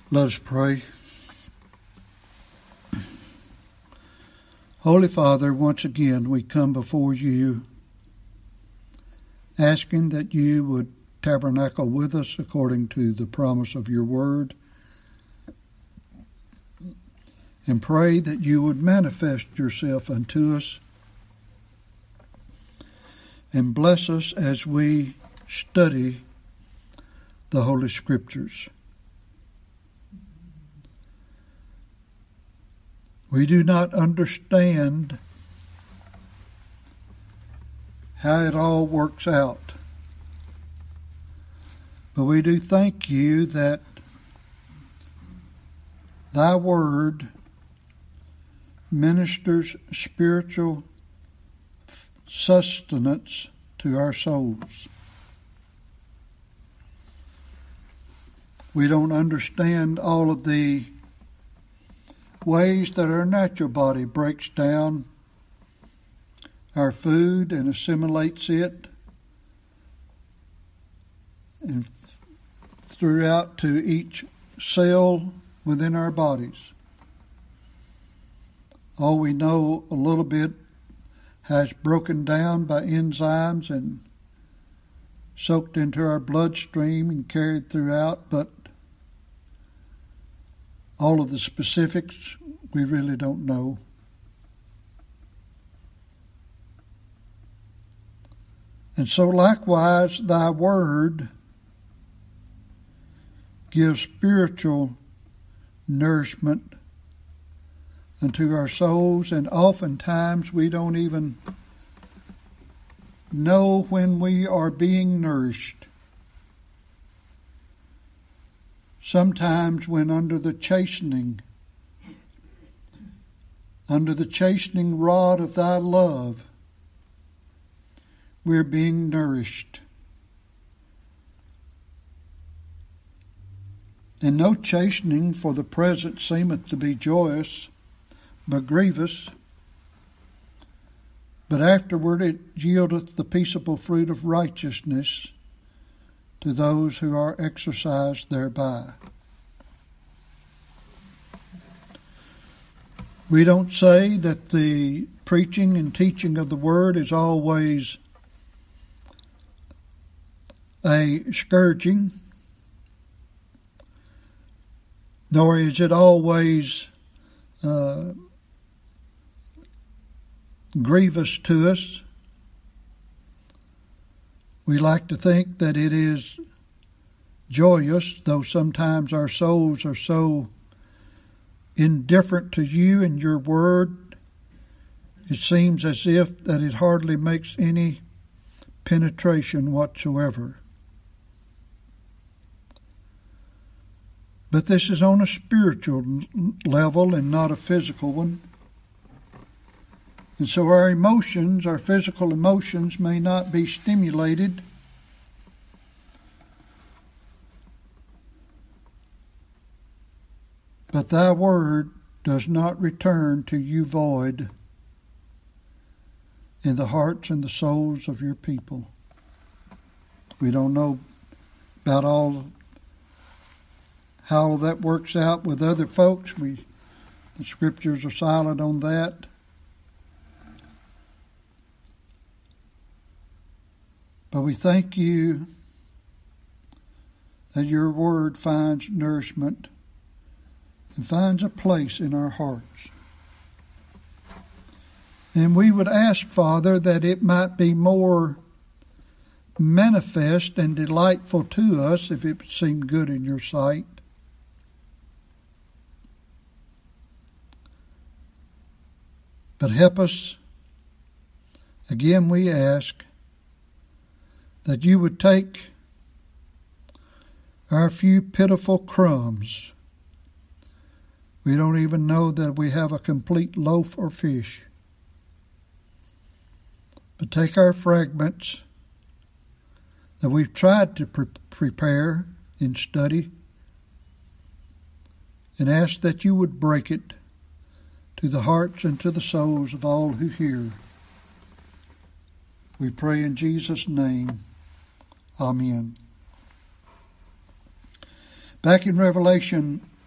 Let us pray. Holy Father, once again we come before you asking that you would tabernacle with us according to the promise of your word, and pray that you would manifest yourself unto us and bless us as we study the Holy Scriptures. We do not understand how it all works out, but we do thank you that thy word ministers spiritual sustenance to our souls. We don't understand all of the ways that our natural body breaks down our food and assimilates it and throughout to each cell within our bodies. All we know a little bit has broken down by enzymes and soaked into our bloodstream and carried throughout, but all of the specifics we really don't know. And so likewise thy word gives spiritual nourishment unto our souls, and oftentimes we don't even know when we are being nourished. Sometimes when under the chastening rod of thy love, we're being nourished. And no chastening for the present seemeth to be joyous, but grievous. But afterward it yieldeth the peaceable fruit of righteousness to those who are exercised thereby. We don't say that the preaching and teaching of the word is always a scourging, nor is it always grievous to us. We like to think that it is joyous, though sometimes our souls are so indifferent to you and your word, it seems as if that it hardly makes any penetration whatsoever. But this is on a spiritual level and not a physical one. And so our emotions, our physical emotions, may not be stimulated, but thy word does not return to you void in the hearts and the souls of your people. We don't know about how that works out with other folks. The scriptures are silent on that. But we thank you that your word finds nourishment and finds a place in our hearts. And we would ask, Father, that it might be more manifest and delightful to us if it seemed good in your sight. But help us, again we ask, that you would take our few pitiful crumbs. We don't even know that we have a complete loaf or fish. But take our fragments that we've tried to prepare and study, and ask that you would break it to the hearts and to the souls of all who hear. We pray in Jesus' name. Amen. Back in Revelation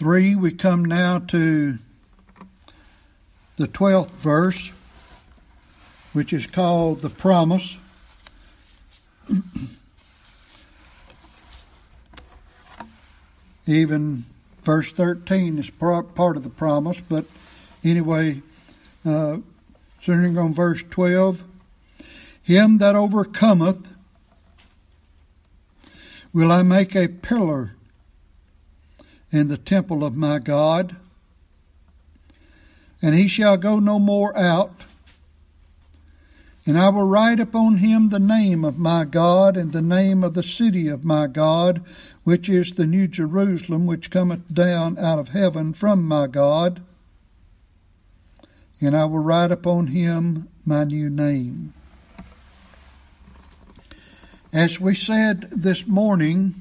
3, we come now to the 12th verse, which is called the promise. Even verse 13 is part of the promise, but anyway, centering on verse 12, him that overcometh will I make a pillar in the temple of my God, and he shall go no more out. And I will write upon him the name of my God, and the name of the city of my God, which is the new Jerusalem, which cometh down out of heaven from my God. And I will write upon him my new name. As we said this morning,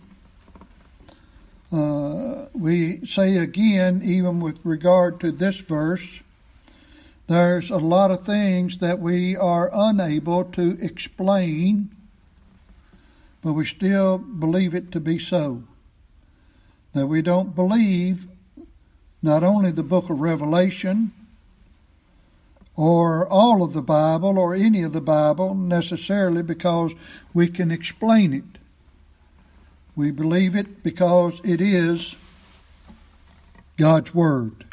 we say again, even with regard to this verse, there's a lot of things that we are unable to explain, but we still believe it to be so. That we don't believe not only the book of Revelation or all of the Bible or any of the Bible necessarily because we can explain it. We believe it because it is God's Word.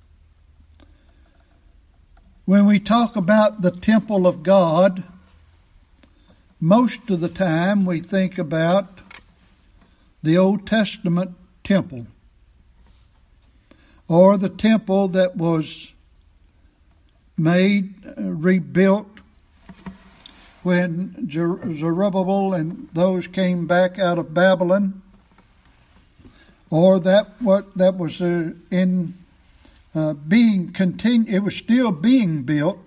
When we talk about the temple of God, most of the time we think about the Old Testament temple, or the temple that was rebuilt when Zerubbabel and those came back out of Babylon, or that was being continued. It was still being built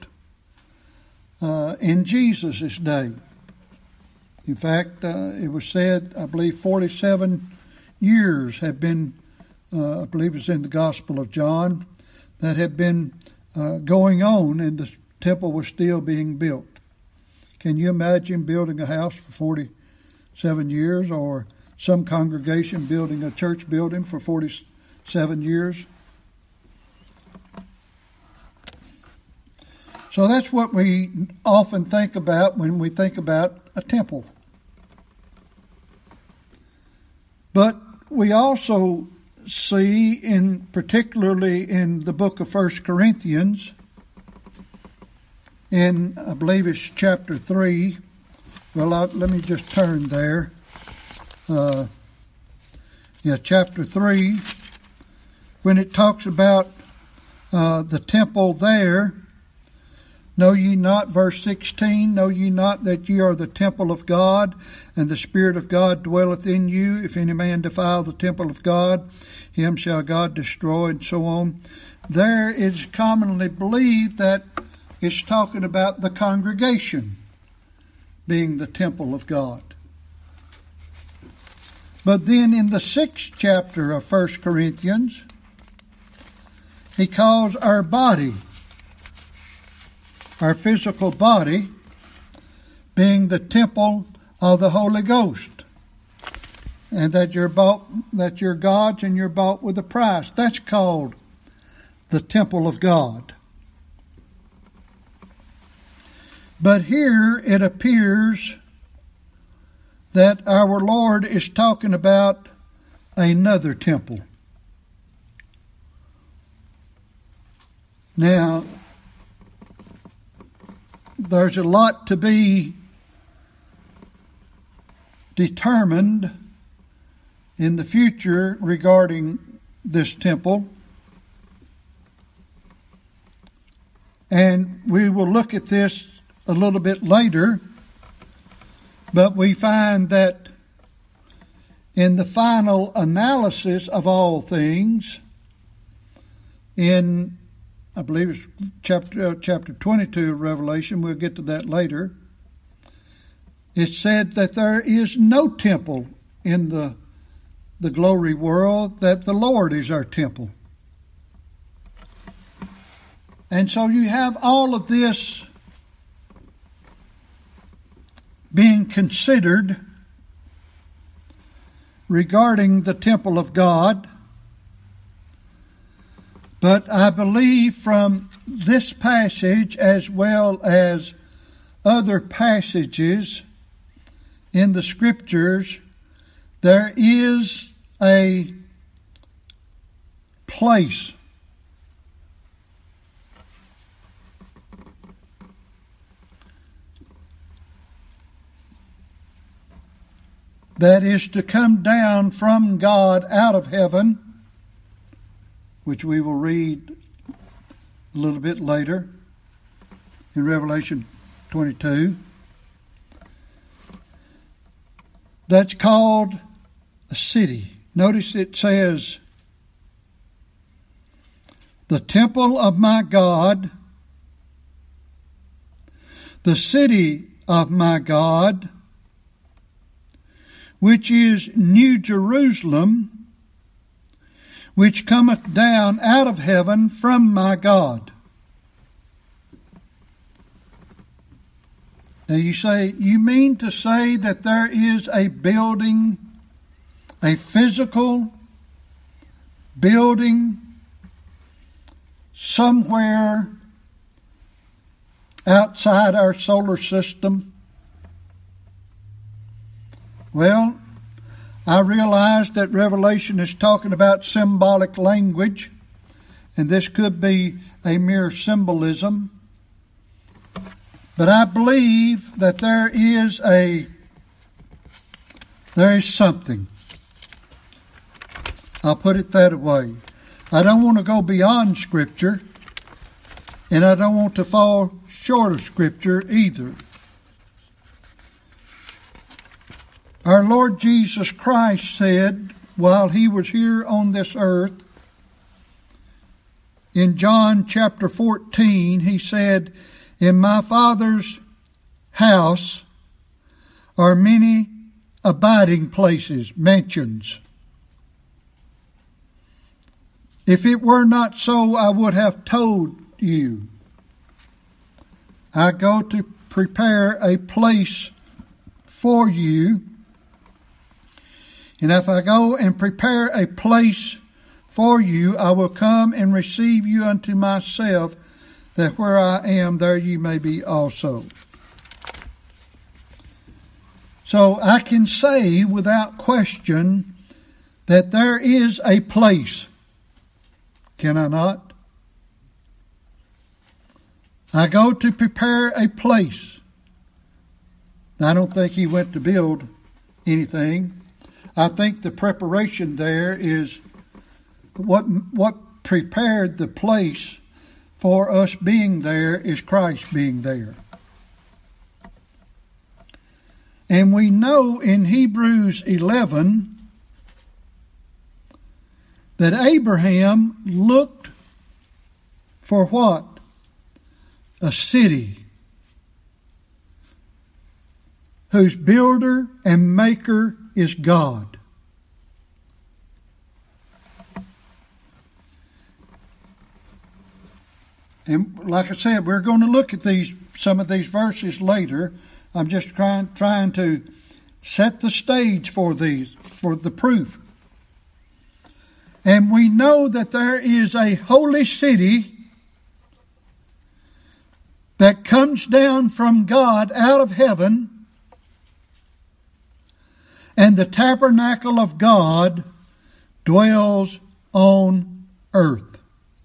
in Jesus' day. In fact, it was said, I believe, 47 years have been, I believe it's in the Gospel of John, that have been going on, and the temple was still being built. Can you imagine building a house for 47 years, or some congregation building a church building for 47 years? So that's what we often think about when we think about a temple. But we also see, particularly in the book of 1 Corinthians, in, I believe it's chapter 3. Well, let me just turn there. Chapter 3, when it talks about the temple there, know ye not, verse 16, know ye not that ye are the temple of God, and the Spirit of God dwelleth in you? If any man defile the temple of God, him shall God destroy, and so on. There it is commonly believed that it's talking about the congregation being the temple of God. But then in the 6th chapter of 1 Corinthians, he calls our body, our physical body, being the temple of the Holy Ghost, and that you're God's and you're bought with a price. That's called the temple of God. But here it appears that our Lord is talking about another temple. Now, there's a lot to be determined in the future regarding this temple. And we will look at this a little bit later, but we find that in the final analysis of all things, in, I believe it's chapter 22 of Revelation, we'll get to that later, it said that there is no temple in the glory world, that the Lord is our temple. And so you have all of this being considered regarding the temple of God. But I believe from this passage, as well as other passages in the Scriptures, there is a place that is to come down from God out of heaven, which we will read a little bit later in Revelation 22. That's called a city. Notice it says, the temple of my God, the city of my God, which is New Jerusalem, which cometh down out of heaven from my God. Now you say, you mean to say that there is a building, a physical building somewhere outside our solar system? Well, I realize that Revelation is talking about symbolic language, and this could be a mere symbolism. But I believe that there is something. I'll put it that way. I don't want to go beyond Scripture, and I don't want to fall short of Scripture either. Our Lord Jesus Christ said, while he was here on this earth, in John chapter 14, he said, in my Father's house are many abiding places, mansions. If it were not so, I would have told you. I go to prepare a place for you. And if I go and prepare a place for you, I will come and receive you unto myself, that where I am, there you may be also. So I can say without question that there is a place. Can I not? I go to prepare a place. I don't think he went to build anything. I think the preparation there is what prepared the place for us being there is Christ being there. And we know in Hebrews 11 that Abraham looked for what? A city whose builder and maker is God. And like I said, we're going to look at some of these verses later. I'm just trying to set the stage for the proof. And we know that there is a holy city that comes down from God out of heaven, and the tabernacle of God dwells on earth.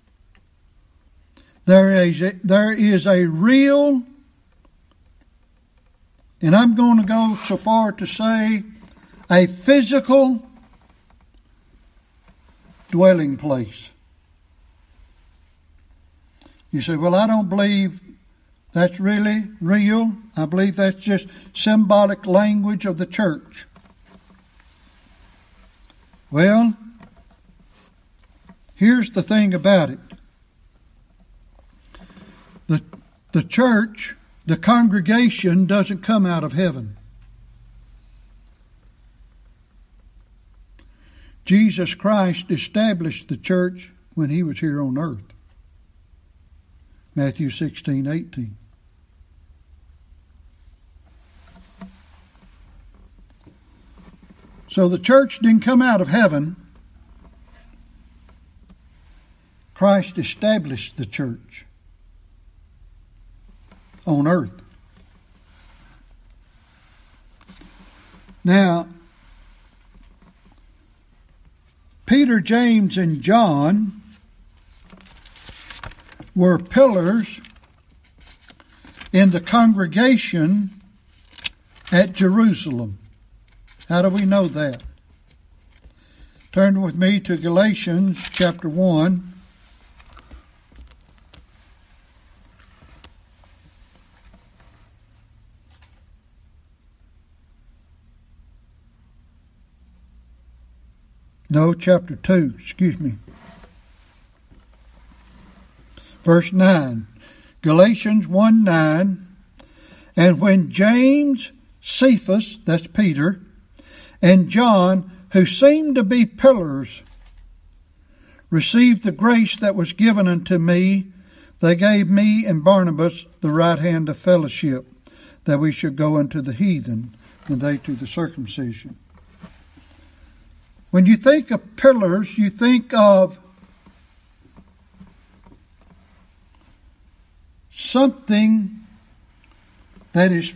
There is a real, and I'm going to go so far to say, a physical dwelling place. You say, well, I don't believe that's really real. I believe that's just symbolic language of the church. Well, here's the thing about it. The church, the congregation, doesn't come out of heaven. Jesus Christ established the church when he was here on earth. Matthew 16:18. So the church didn't come out of heaven. Christ established the church on earth. Now, Peter, James, and John were pillars in the congregation at Jerusalem. How do we know that? Turn with me to Galatians chapter 1. No, chapter 2, excuse me. Verse 9. Galatians 1:9. And when James, Cephas, that's Peter, and John, who seemed to be pillars, received the grace that was given unto me, they gave me and Barnabas the right hand of fellowship, that we should go unto the heathen, and they to the circumcision. When you think of pillars, you think of something that is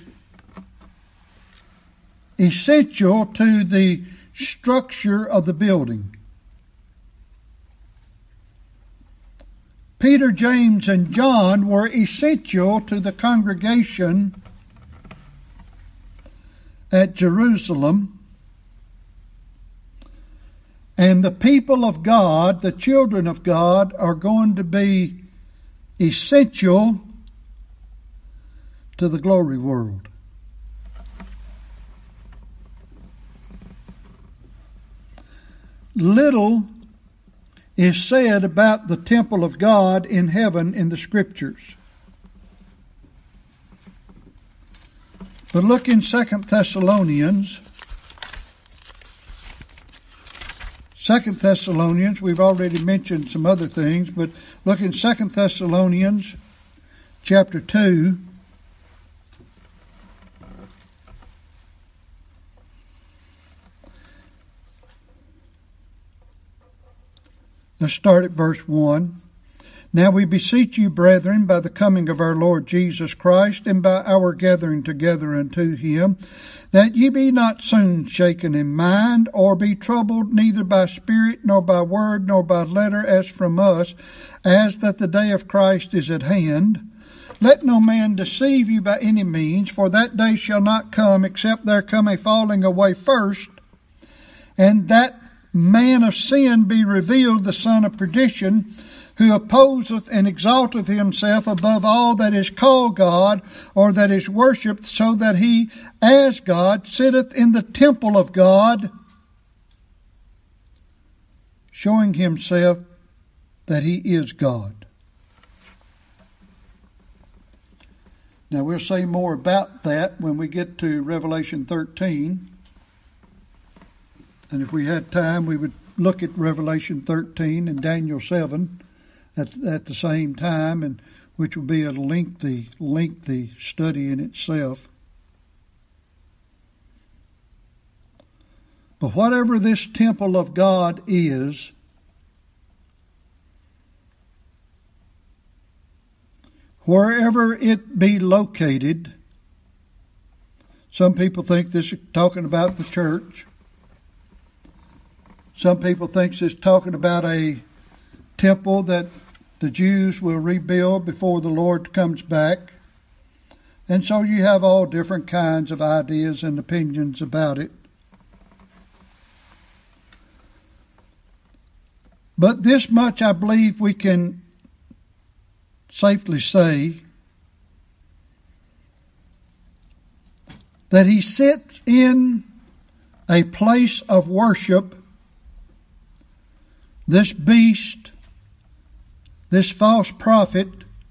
essential to the structure of the building. Peter, James, and John were essential to the congregation at Jerusalem. And the people of God, the children of God, are going to be essential to the glory world. Little is said about the temple of God in heaven in the Scriptures. But look in 2 Thessalonians. 2 Thessalonians, we've already mentioned some other things, but look in 2 Thessalonians chapter 2. Let's start at verse 1. Now we beseech you, brethren, by the coming of our Lord Jesus Christ, and by our gathering together unto him, that ye be not soon shaken in mind, or be troubled neither by spirit, nor by word, nor by letter, as from us, as that the day of Christ is at hand. Let no man deceive you by any means, for that day shall not come, except there come a falling away first, and that man of sin be revealed, the son of perdition, who opposeth and exalteth himself above all that is called God, or that is worshipped, so that he, as God, sitteth in the temple of God, showing himself that he is God. Now we'll say more about that when we get to Revelation 13. And if we had time, we would look at Revelation 13 and Daniel 7 at the same time, and which will be a lengthy study in itself. But whatever this temple of God is, wherever it be located, some people think this is talking about the church. Some people think it's talking about a temple that the Jews will rebuild before the Lord comes back. And so you have all different kinds of ideas and opinions about it. But this much I believe we can safely say, that he sits in a place of worship. This beast, this false prophet,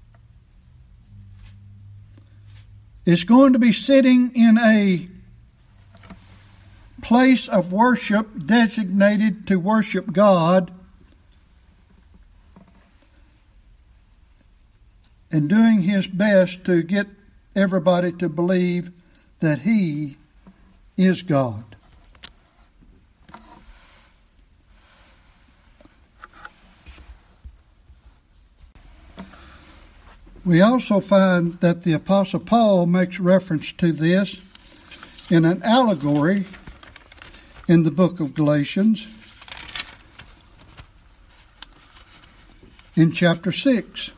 is going to be sitting in a place of worship designated to worship God, and doing his best to get everybody to believe that he is God. We also find that the Apostle Paul makes reference to this in an allegory in the book of Galatians in chapter 6.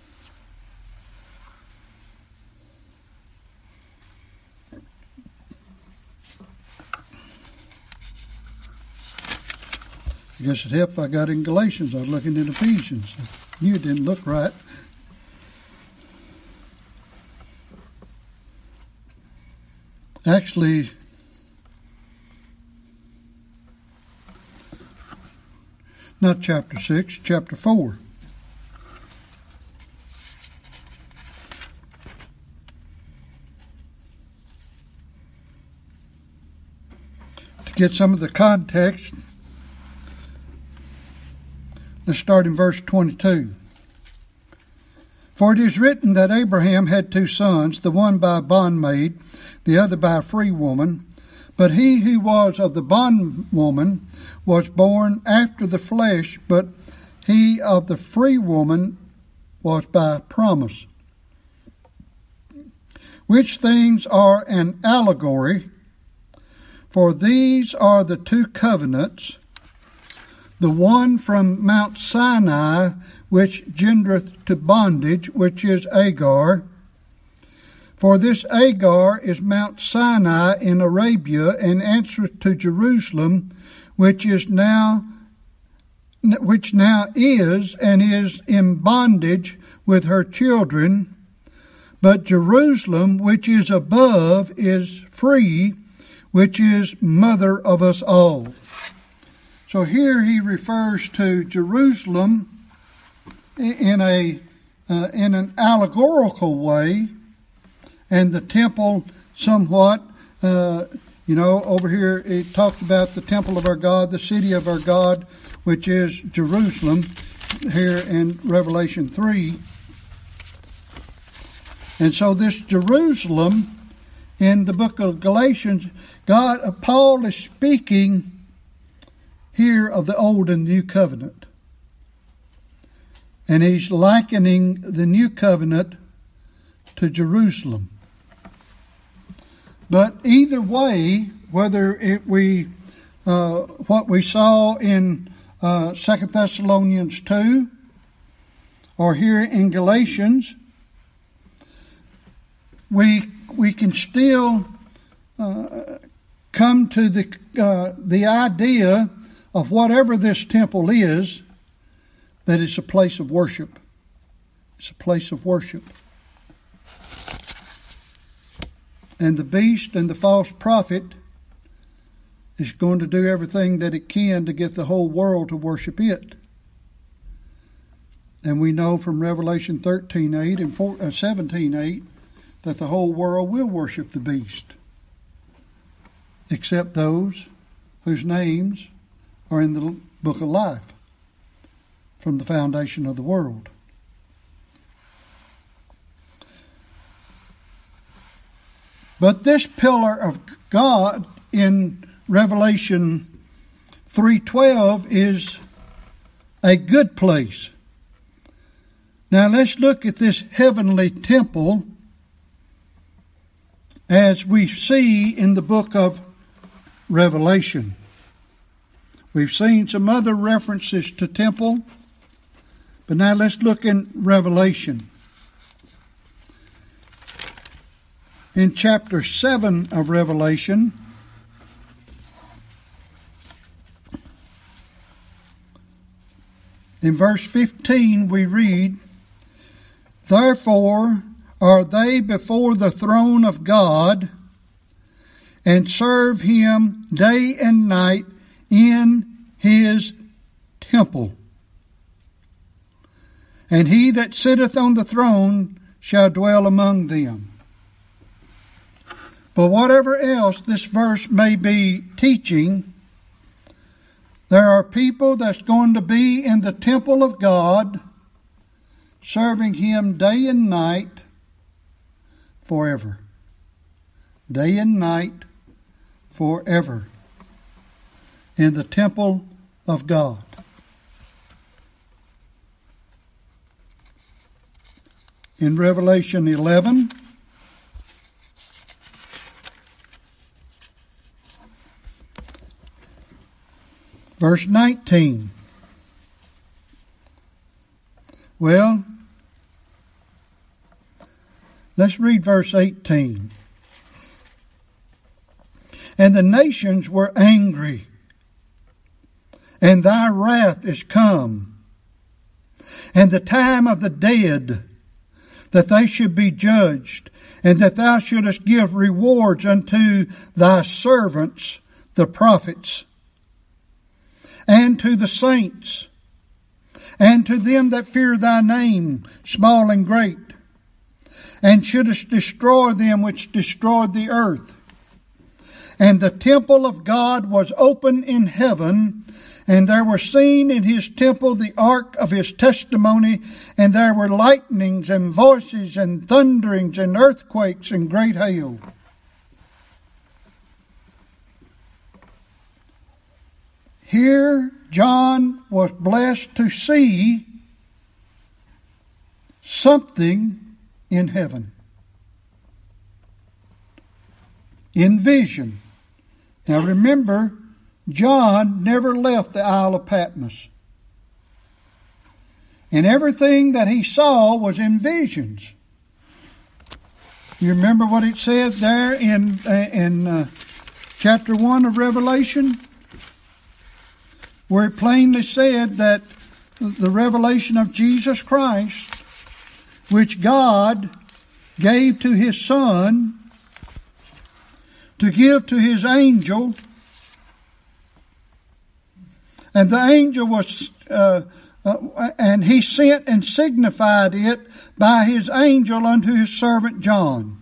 I guess it helped if I got in Galatians. I was looking in Ephesians. I knew it didn't look right. Actually, not chapter 6, chapter 4. To get some of the context, let's start in verse 22. For it is written that Abraham had 2 sons, the one by a bondmaid, the other by a free woman. But he who was of the bondwoman was born after the flesh, but he of the free woman was by promise. Which things are an allegory, for these are the 2 covenants, the one from Mount Sinai, which gendereth to bondage, which is Agar. For this Agar is Mount Sinai in Arabia, and answereth to Jerusalem, which now is and is in bondage with her children. But Jerusalem, which is above, is free, which is mother of us all. So here he refers to Jerusalem in an allegorical way, and the temple somewhat. Over here it talks about the temple of our God, the city of our God, which is Jerusalem, here in Revelation 3. And so this Jerusalem in the book of Galatians, Paul is speaking here of the Old and New Covenant. And he's likening the New Covenant to Jerusalem. But either way, whether what we saw in 2 Thessalonians 2 or here in Galatians, we can still come to the idea of whatever this temple is, that it's a place of worship. It's a place of worship. And the beast and the false prophet is going to do everything that it can to get the whole world to worship it. And we know from Revelation 13:8 and 17:8 that the whole world will worship the beast, except those whose names are in the book of life from the foundation of the world. But this pillar of God in Revelation 3:12 is a good place. Now let's look at this heavenly temple as we see in the book of Revelation. We've seen some other references to temple, but now let's look in Revelation. In chapter 7 of Revelation, in verse 15 we read, Therefore are they before the throne of God, and serve him day and night in his temple. And he that sitteth on the throne shall dwell among them. But whatever else this verse may be teaching, there are people that's going to be in the temple of God, serving him day and night forever. Day and night forever. In the temple of God. in Revelation 11. Verse 19. Well, let's read verse 18. And the nations were angry, and thy wrath is come, and the time of the dead, that they should be judged, and that thou shouldest give rewards unto thy servants, the prophets, and to the saints, and to them that fear thy name, small and great, and shouldest destroy them which destroyed the earth. And the temple of God was open in heaven, and there were seen in his temple the ark of his testimony, and there were lightnings and voices and thunderings and earthquakes and great hail. Here John was blessed to see something in heaven, in vision. Now remember, John never left the Isle of Patmos. And everything that he saw was in visions. You remember what it said there in chapter 1 of Revelation? Where it plainly said that the revelation of Jesus Christ, which God gave to his Son, to give to his angel, and the angel was, and he sent and signified it by his angel unto his servant John.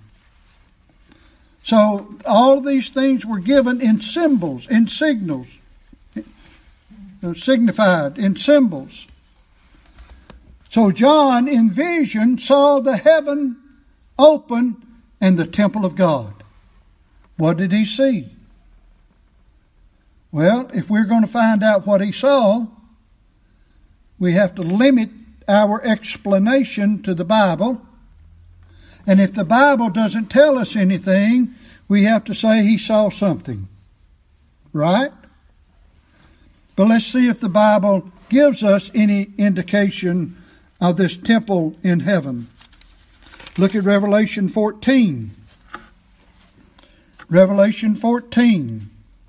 So all these things were given in symbols, in signals, signified in symbols. So John in vision saw the heaven open and the temple of God. What did he see? Well, if we're going to find out what he saw, we have to limit our explanation to the Bible. And if the Bible doesn't tell us anything, we have to say he saw something. Right? But let's see if the Bible gives us any indication of this temple in heaven. Look at Revelation 14. Revelation 14.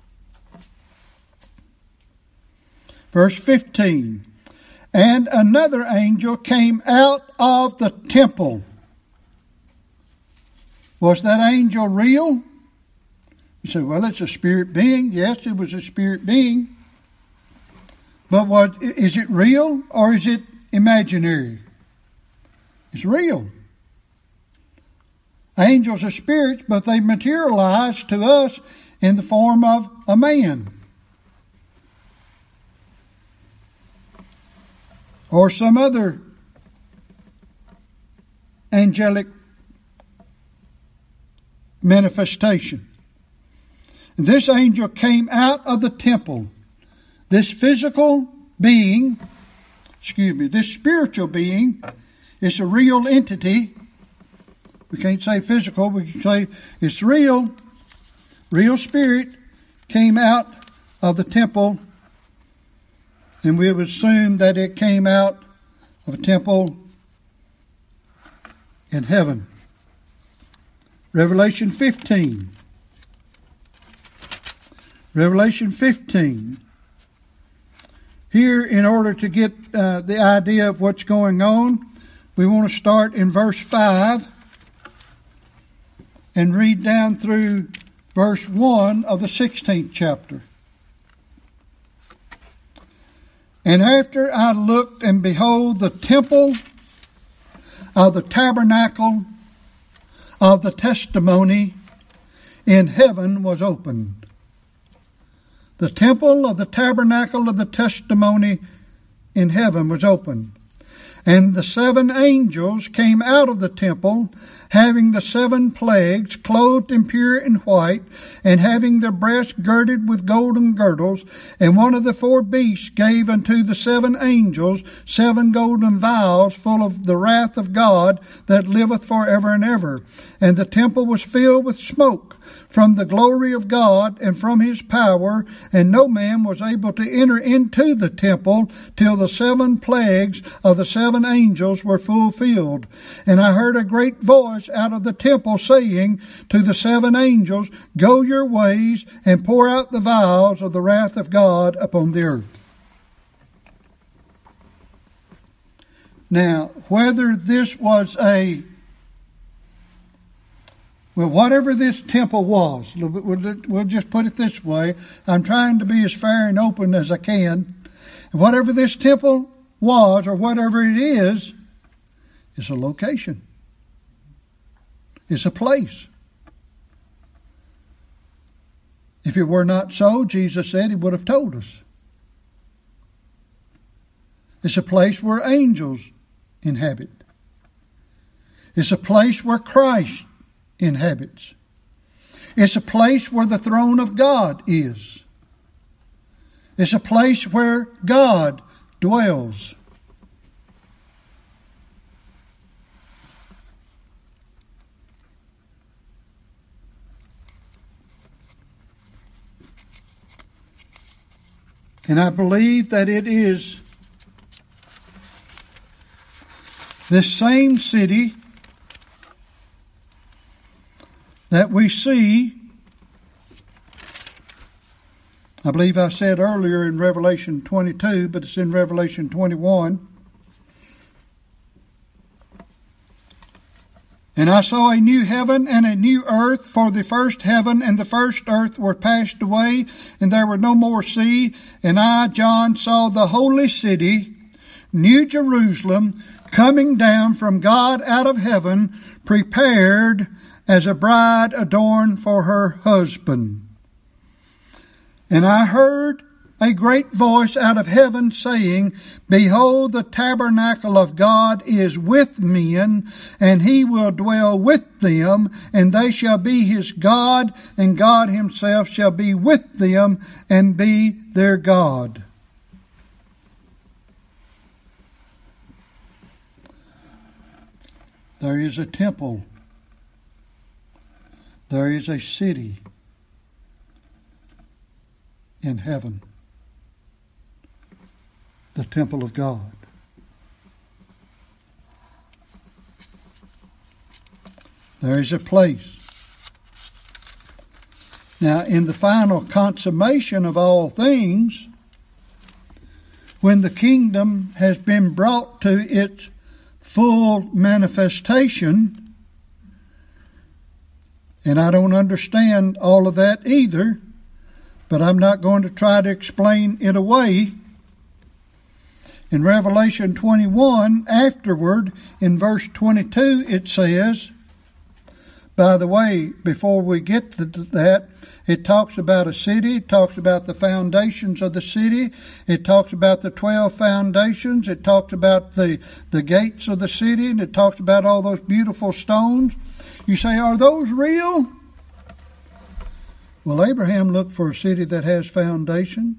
Verse 15. And another angel came out of the temple. Was that angel real? You say, well, it's a spirit being. Yes, it was a spirit being. But is it real or is it imaginary? It's real. Angels are spirits, but they materialize to us in the form of a man. Or some other angelic manifestation. This angel came out of the temple. This physical being, this spiritual being, is a real entity. We can't say physical, we can say it's real. Real spirit came out of the temple, and we would assume that it came out of a temple in heaven. Revelation 15. Revelation 15. Here, in order to get the idea of what's going on, we want to start in verse 5 and read down through verse 1 of the 16th chapter. And after I looked, and behold, the temple of the tabernacle of the testimony in heaven was opened. The temple of the tabernacle of the testimony in heaven was opened. And the 7 angels came out of the temple, having the 7 plagues, clothed in pure and white, and having their breasts girded with golden girdles. And one of the 4 beasts gave unto the 7 angels 7 golden vials full of the wrath of God that liveth for ever and ever. And the temple was filled with smoke from the glory of God and from his power, and no man was able to enter into the temple till the 7 plagues of the 7 angels were fulfilled. And I heard a great voice out of the temple saying to the 7 angels, Go your ways, and pour out the vials of the wrath of God upon the earth. Now, whether this was whatever this temple was, we'll just put it this way. I'm trying to be as fair and open as I can. Whatever this temple was, or whatever it is, it's a location. It's a place. If it were not so, Jesus said, he would have told us. It's a place where angels inhabit. It's a place where Christ inhabits. It's a place where the throne of God is. It's a place where God dwells. And I believe that it is this same city that we see, I believe I said earlier in Revelation 22, but it's in Revelation 21. And I saw a new heaven and a new earth, for the first heaven and the first earth were passed away, and there were no more sea. And I, John, saw the holy city, New Jerusalem, coming down from God out of heaven, prepared as a bride adorned for her husband. And I heard a great voice out of heaven saying, Behold, the tabernacle of God is with men, and he will dwell with them, and they shall be his God, and God himself shall be with them and be their God. There is a temple. There is a city in heaven. The temple of God. There is a place. Now, in the final consummation of all things, when the kingdom has been brought to its full manifestation, and I don't understand all of that either, but I'm not going to try to explain it away. In Revelation 21, afterward, in verse 22, it says, by the way, before we get to that, it talks about a city, it talks about the foundations of the city, it talks about the 12 foundations, it talks about the gates of the city, and it talks about all those beautiful stones. You say, are those real? Well, Abraham looked for a city that has foundations.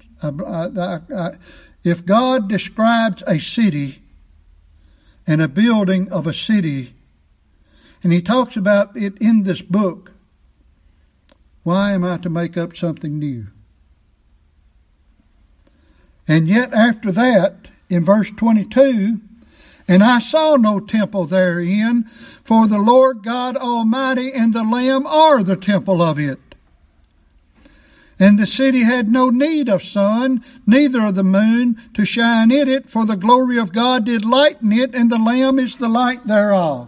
If God describes a city and a building of a city, and he talks about it in this book, why am I to make up something new? And yet after that, in verse 22, and I saw no temple therein, for the Lord God Almighty and the Lamb are the temple of it. And the city had no need of sun, neither of the moon, to shine in it, for the glory of God did lighten it, and the Lamb is the light thereof.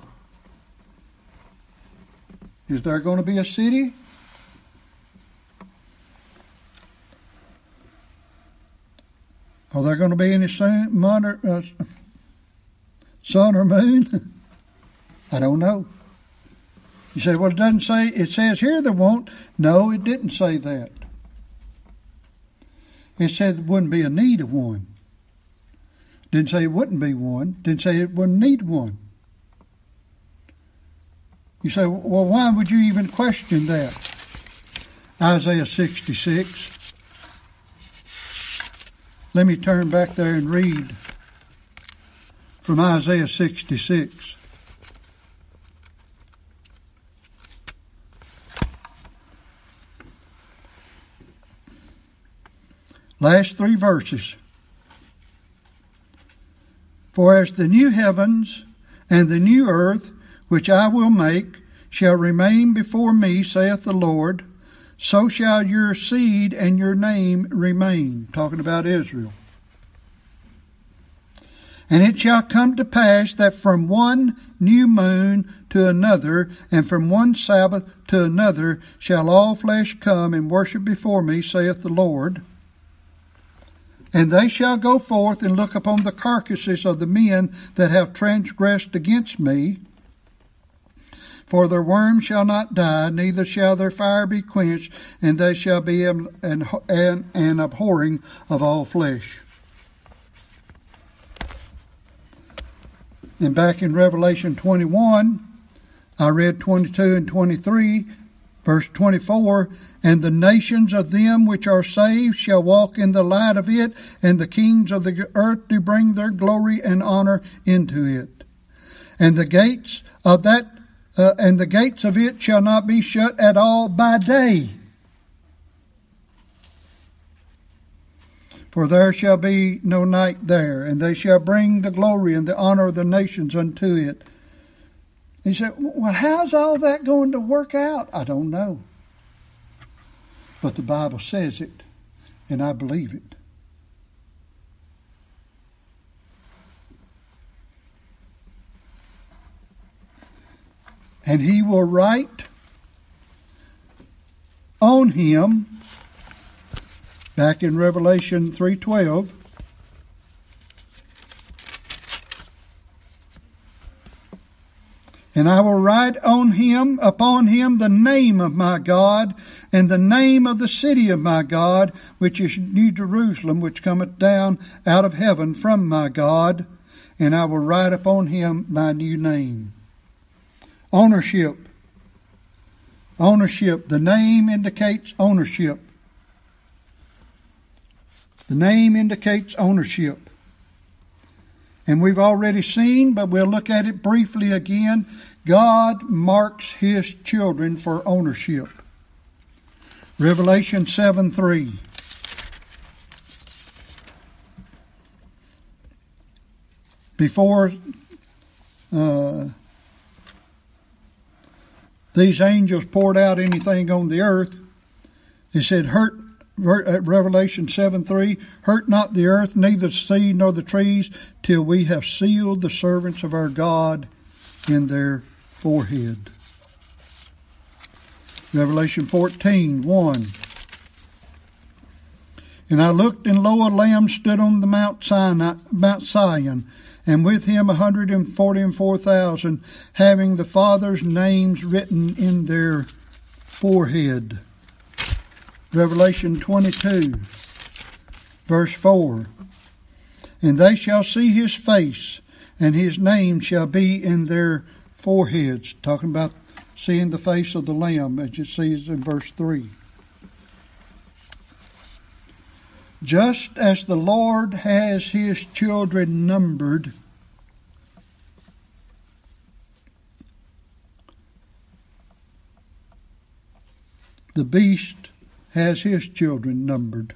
Is there going to be a city? Are there going to be any sun or moon? I don't know. You say, well, it doesn't say, it says here there won't. No, it didn't say that. It said there wouldn't be a need of one. Didn't say it wouldn't be one. Didn't say it wouldn't need one. You say, well, why would you even question that? Isaiah 66. Let me turn back there and read from Isaiah 66. Last 3 verses. For as the new heavens and the new earth, which I will make, shall remain before me, saith the Lord, so shall your seed and your name remain. Talking about Israel. And it shall come to pass that from one new moon to another, and from one Sabbath to another, shall all flesh come and worship before me, saith the Lord. And they shall go forth and look upon the carcasses of the men that have transgressed against me. For their worm shall not die, neither shall their fire be quenched, and they shall be an abhorring of all flesh. And back in Revelation 21, I read 22 and 23, verse 24, and the nations of them which are saved shall walk in the light of it, and the kings of the earth do bring their glory and honor into it. And the gates of it shall not be shut at all by day. For there shall be no night there, and they shall bring the glory and the honor of the nations unto it. And you say, well, how's all that going to work out? I don't know. But the Bible says it, and I believe it. And he will write on him, back in Revelation 3:12, and I will write upon him the name of my God, and the name of the city of my God, which is New Jerusalem, which cometh down out of heaven from my God, and I will write upon him my new name. Ownership. Ownership. The name indicates ownership. The name indicates ownership. And we've already seen, but we'll look at it briefly again. God marks his children for ownership. Revelation 7:3. Before these angels poured out anything on the earth, he said, Revelation 7:3, hurt not the earth, neither the sea nor the trees, till we have sealed the servants of our God in their forehead. Revelation 14:1. And I looked, and lo, a Lamb stood on the Mount Sion, and with him 144,000, having the Father's names written in their forehead. Revelation 22, verse 4. And they shall see his face, and his name shall be in their foreheads. Talking about seeing the face of the Lamb, as it says in verse 3. Just as the Lord has his children numbered, the beast has his children numbered.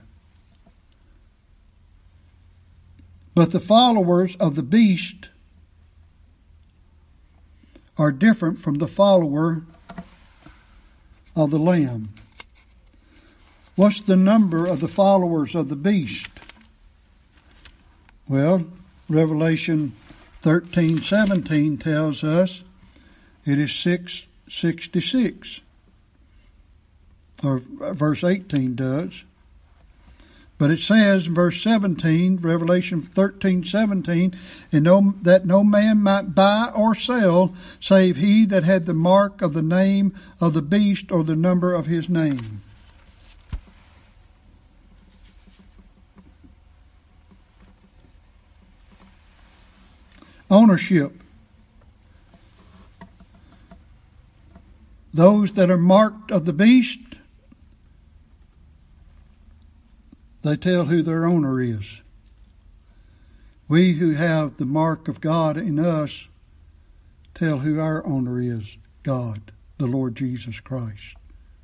But the followers of the beast are different from the follower of the Lamb. What's the number of the followers of the beast? Well, Revelation 13:17 tells us it is 666. Or verse 18 does. But it says in verse 17, Revelation 13:17, and that no man might buy or sell, save he that had the mark of the name of the beast or the number of his name. Ownership. those that are marked of the beast, they tell who their owner is. We who have the mark of God in us tell who our owner is, God, the Lord Jesus Christ.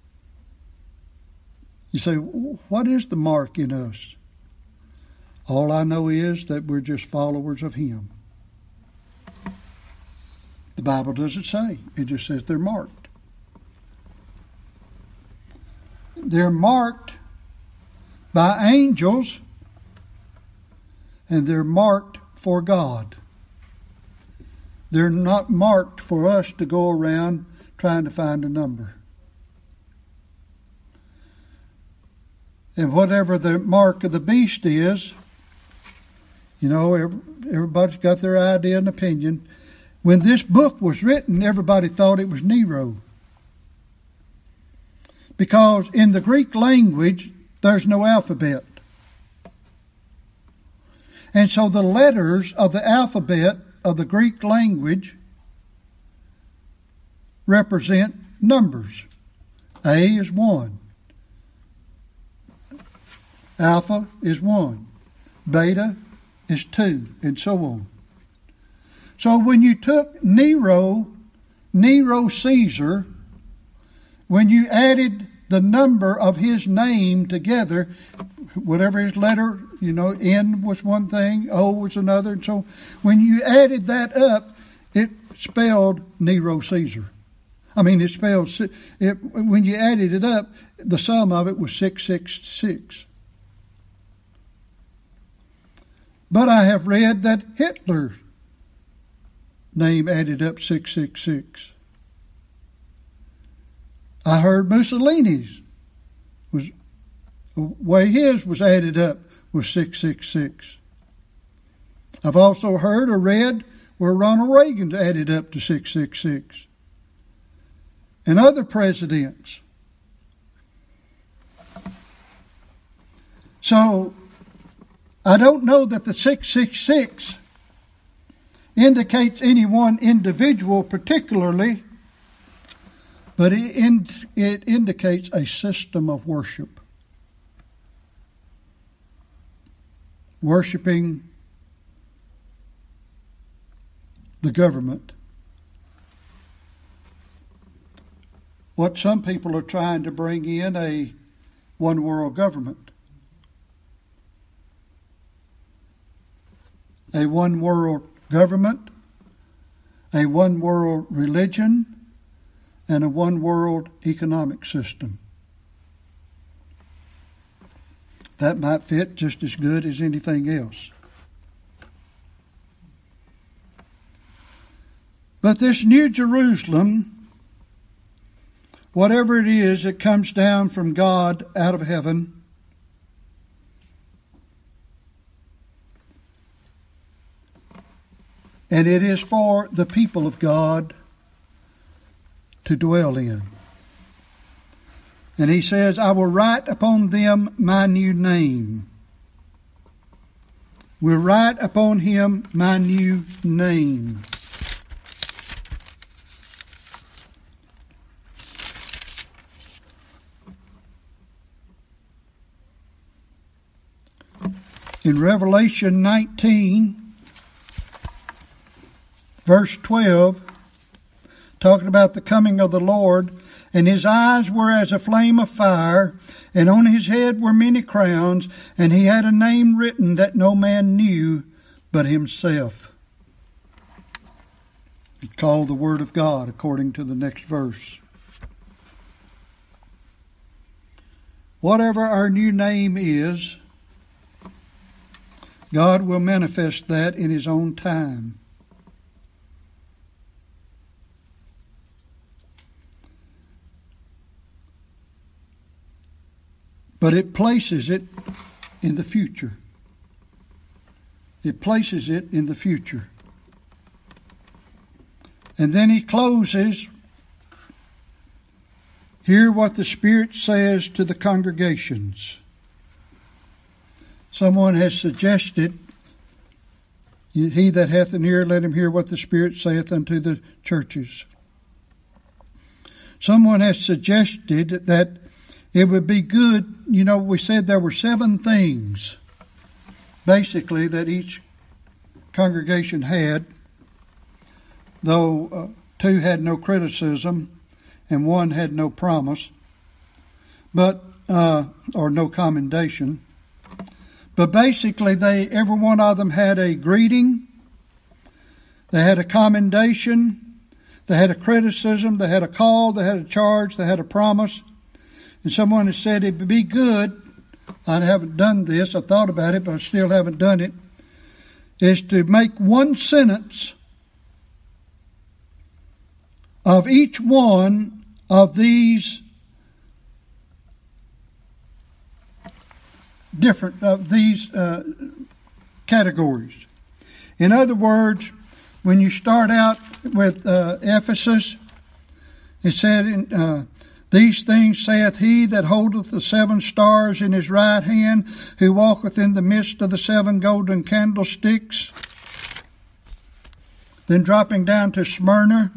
You say, what is the mark in us? All I know is that we're just followers of Him. The Bible doesn't say. It just says they're marked. They're marked by angels, and they're marked for God. They're not marked for us to go around trying to find a number. And whatever the mark of the beast is, you know, everybody's got their idea and opinion. When this book was written, everybody thought it was Nero. Because in the Greek language, there's no alphabet. And so the letters of the alphabet of the Greek language represent numbers. A is 1. Alpha is 1. Beta is 2, and so on. So when you took Nero Caesar, when you added the number of his name together, whatever his letter, you know, N was one thing, O was another, and so when you added that up, it spelled Nero Caesar. I mean, when you added it up, the sum of it was 666. But I have read that Hitler's name added up 666. I heard Mussolini's the way his was added up was 666. I've also heard or read where Ronald Reagan's added up to 666. And other presidents. So I don't know that the 666 indicates any one individual particularly, but it indicates a system of worship. Worshiping the government. What some people are trying to bring in, a one world government. A one world government, a one world religion, and a one world economic system. That might fit just as good as anything else. But this New Jerusalem, whatever it is that comes down from God out of heaven, and it is for the people of God to dwell in. And he says, I will write upon them my new name. Will write upon him my new name. In Revelation 19, verse 12, talking about the coming of the Lord, and his eyes were as a flame of fire, and on his head were many crowns, and he had a name written that no man knew but himself. It's called the Word of God, according to the next verse. Whatever our new name is, God will manifest that in his own time. But it places it in the future. It places it in the future. And then he closes, hear what the Spirit says to the congregations. Someone has suggested, he that hath an ear, let him hear what the Spirit saith unto the churches. Someone has suggested that it would be good, we said there were 7 things, basically, that each congregation had, though 2 had no criticism and 1 had no promise, but or no commendation. But basically, every one of them had a greeting, they had a commendation, they had a criticism, they had a call, they had a charge, they had a promise. And someone has said it would be good, I haven't done this, I thought about it, but I still haven't done it, is to make one sentence of each one of these categories. In other words, when you start out with Ephesus, it said, these things saith he that holdeth the 7 stars in his right hand, who walketh in the midst of the 7 golden candlesticks. Then dropping down to Smyrna,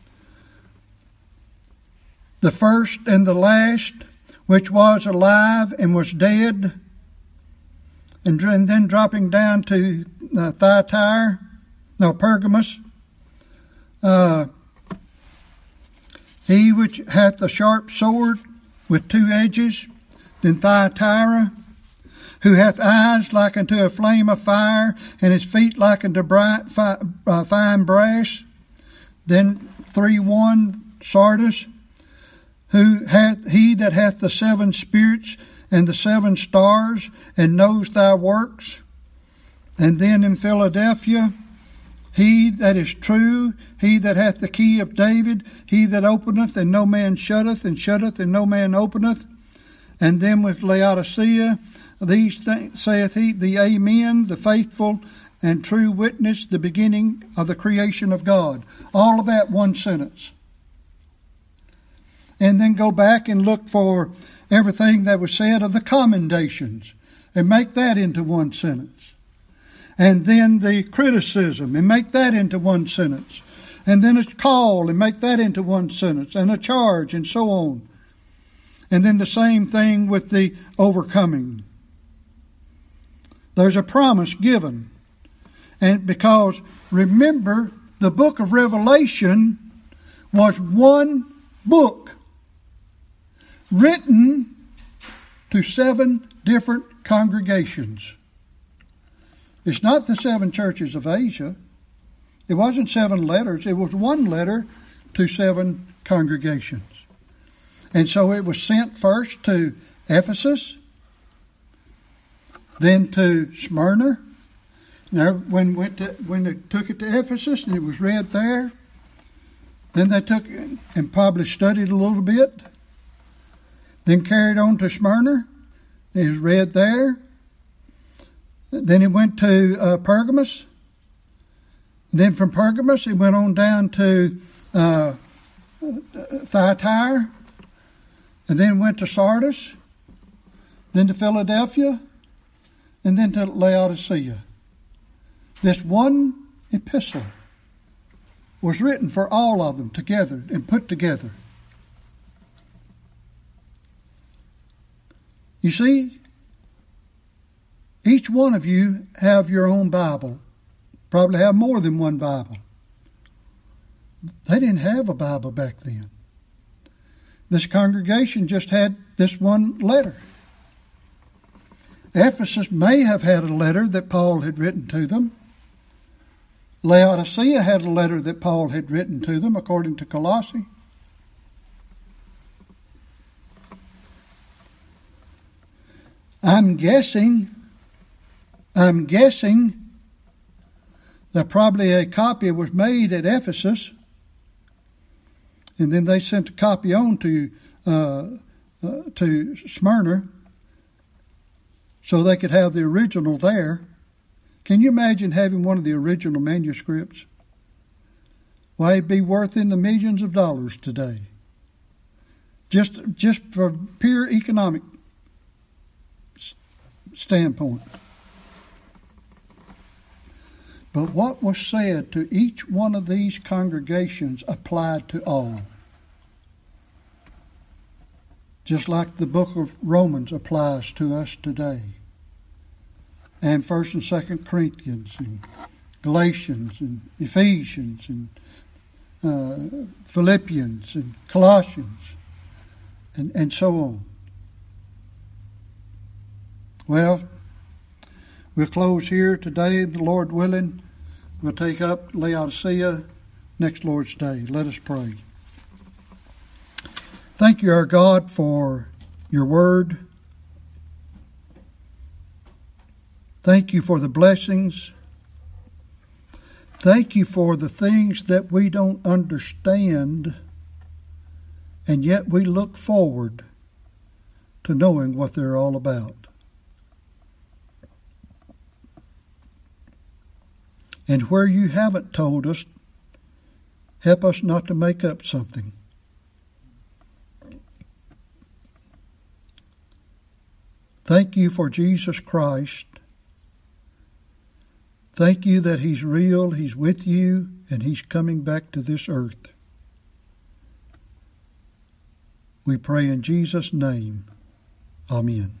the first and the last, which was alive and was dead. And then dropping down to Pergamos, he which hath a sharp sword with 2 edges. Then Thyatira, who hath eyes like unto a flame of fire, and his feet like unto bright fine brass. Then 3:1 Sardis, he that hath the 7 spirits and the 7 stars, and knows thy works. And then in Philadelphia, he that is true, he that hath the key of David, he that openeth and no man shutteth, and shutteth and no man openeth. And then with Laodicea, these things saith he, the Amen, the faithful and true witness, the beginning of the creation of God. All of that one sentence. And then go back and look for everything that was said of the commendations and make that into one sentence. And then the criticism and make that into one sentence. And then a call and make that into one sentence. And a charge and so on. And then the same thing with the overcoming. There's a promise given. And because, remember, the book of Revelation was one book written to 7 different congregations. It's not the 7 churches of Asia. It wasn't 7 letters. It was one letter to 7 congregations. And so it was sent first to Ephesus, then to Smyrna. Now, when they took it to Ephesus and it was read there, then they took it and probably studied a little bit, then carried on to Smyrna. It was read there. Then it went to Pergamos. Then from Pergamos, it went on down to Thyatira. And then went to Sardis. Then to Philadelphia. And then to Laodicea. This one epistle was written for all of them together and put together. You see, each one of you have your own Bible. Probably have more than one Bible. They didn't have a Bible back then. This congregation just had this one letter. Ephesus may have had a letter that Paul had written to them. Laodicea had a letter that Paul had written to them, according to Colossae. I'm guessing that probably a copy was made at Ephesus, and then they sent a copy on to Smyrna so they could have the original there. Can you imagine having one of the original manuscripts? Why, it'd be worth in the millions of dollars today. Just for pure economic standpoint. But what was said to each one of these congregations applied to all. just like the book of Romans applies to us today, and 1st and 2nd Corinthians, and Galatians, and Ephesians, and Philippians, and Colossians, and so on. Well, we'll close here today. The Lord willing, we'll take up Laodicea next Lord's Day. Let us pray. Thank you, our God, for your word. Thank you for the blessings. Thank you for the things that we don't understand, and yet we look forward to knowing what they're all about. And where you haven't told us, help us not to make up something. Thank you for Jesus Christ. Thank you that He's real, He's with you, and He's coming back to this earth. We pray in Jesus' name. Amen.